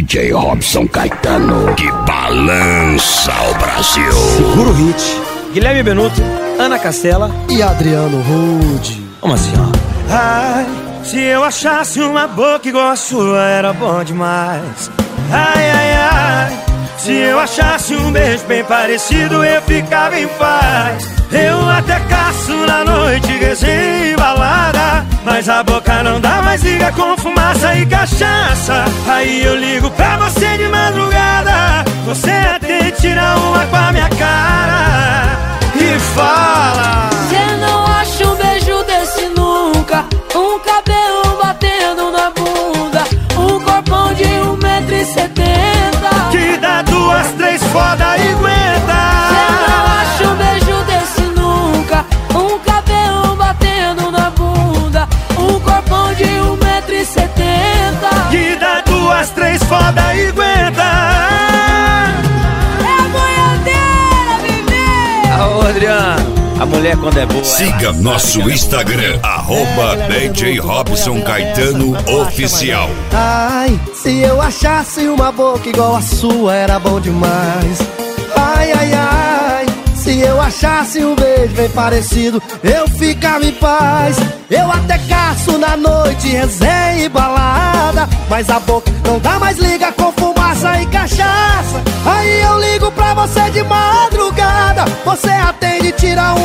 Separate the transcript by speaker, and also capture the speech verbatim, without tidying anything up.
Speaker 1: J Robson Caetano, que balança o Brasil.
Speaker 2: Segura o hit. Guilherme Benuto, Ana Castela
Speaker 3: e Adriano Rude.
Speaker 2: Vamos assim, ó.
Speaker 4: Ai, se eu achasse uma boca igual a sua, era bom demais. Ai, ai, ai, se eu achasse um beijo bem parecido, eu ficava em paz. Eu até caço na noite, resenha e balada, mas a boca não dá mais, liga com fumaça e cachaça. Aí eu ligo pra você de madrugada, você até tira uma com a minha cara e fala:
Speaker 5: cê não acha um beijo desse nunca, um cabelo batendo na bunda, um corpão de um metro e setenta,
Speaker 4: que dá duas, três foda e aguenta.
Speaker 5: Cê não acha um beijo desse nunca, um cabelo batendo na bunda, um corpão de um metro e setenta,
Speaker 4: que dá duas, três foda e aguenta.
Speaker 5: É a boiadeira, bebê!
Speaker 2: Ô, Adriano, a mulher quando é boa.
Speaker 1: Siga nosso Instagram, arroba D J Robson Caetano Oficial.
Speaker 3: Ai, se eu achasse uma boca igual a sua, era bom demais. Ai, ai, ai, se eu achasse um beijo bem parecido, eu ficava em paz. Eu até caço na noite, resenha e balada, mas a boca não dá mais, liga com fumaça e cachaça. Aí eu ligo pra você de madrugada, você atende e tira